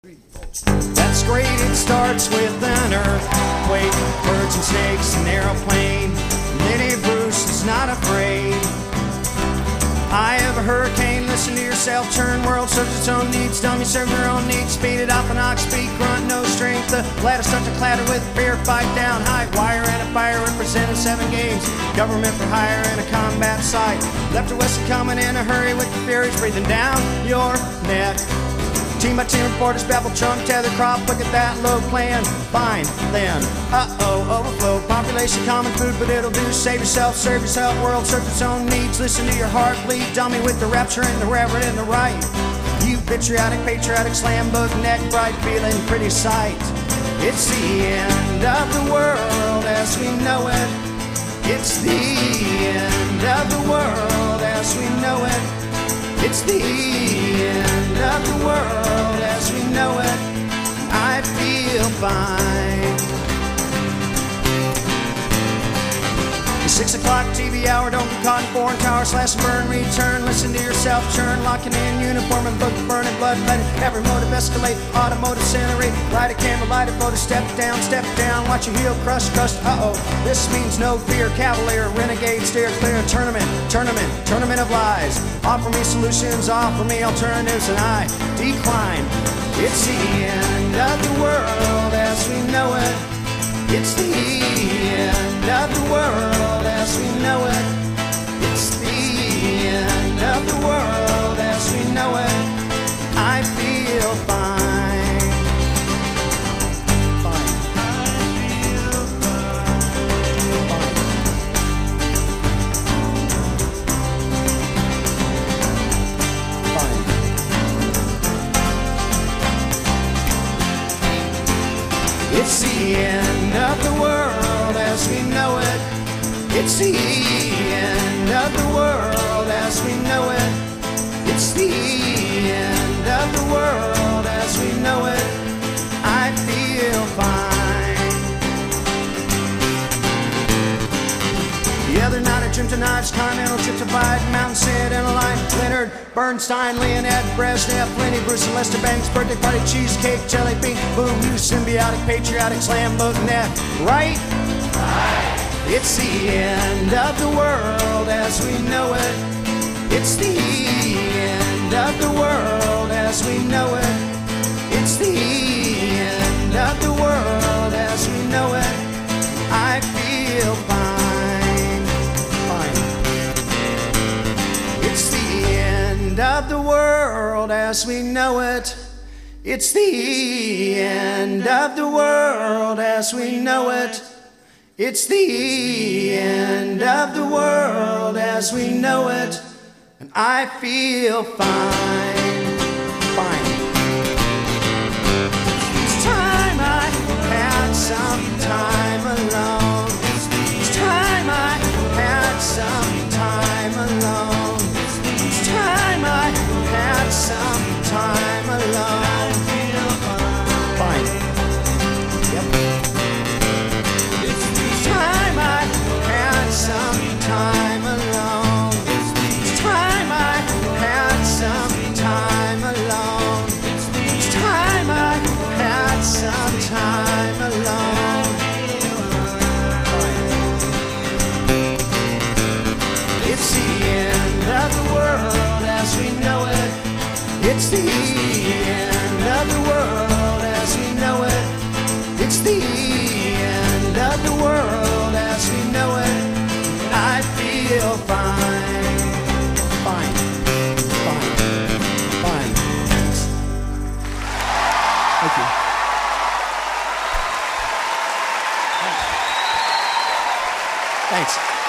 That's great, it starts with an earthquake, birds and snakes, an aeroplane. Lenny Bruce is not afraid. I have a hurricane, listen to yourself, turn world, serves its own needs, dummy serve your own needs, speed it up, an ox speak, grunt, no strength, the ladder start to clatter with fear, fight down, high wire and a fire representing 7 games, government for hire and a combat site, left or west and coming in a hurry with the furies breathing down your neck. Team by team reporters babble, chunk, tether, crop, look at that low plan. Fine, then, overflow, population, common food, but it'll do. Save yourself, serve yourself, world serves its own needs. Listen to your heart bleed, dummy with the rapture and the reverend and the right. You patriotic, slam book, neck bright, feeling pretty sight. It's the end of the world as we know it. It's the end of the world as we know it. It's the end of the world as we know it. I feel fine. The 6 o'clock TV hour, don't be caught in foreign tower, slash and burn, return, listen to yourself, churn, locking in uniform and book, burning blood, letting every motive escalate, automotive incinerate, light a candle, light a photo, step down, watch your heel crush, this means no fear, cavalier, renegade, steer clear, tournament of lies, offer me solutions, offer me alternatives, and I decline. It's the end of the world as we know it. It's the end of the world as we know it. It's the end of the world as we know it. I feel fine. Fine. I feel fine. Fine. It's the end of the world as we know it. It's the end of the world as we know it. It's the end of the world as we know it. I feel fine. The other night I dreamt of knives, continental trip to Biden, Mountain Sid and a line, Leonard Bernstein, Leonid Brezhnev, Lenny Bruce and Lester Banks, birthday party, cheesecake, jelly bean, boom, you symbiotic, patriotic, slam book, net, right? Right. It's the end of the world as we know it. It's the end of the world as we know it. It's the end of the world as we know it. I feel fine. It's the end of the world as we know it. It's the end of the world as we know it. It's the end of the world as we know it. And I feel fine. It's time I had some time alone. It's time I had some time alone. It's time I had some time alone. Fine. Some time alone. It's time I had some time alone. It's time I had some time alone. It's the end of the world as we know it. It's the end of the world as we know it. It's the end of the world as we know it. I feel fine. Thank you. Thanks.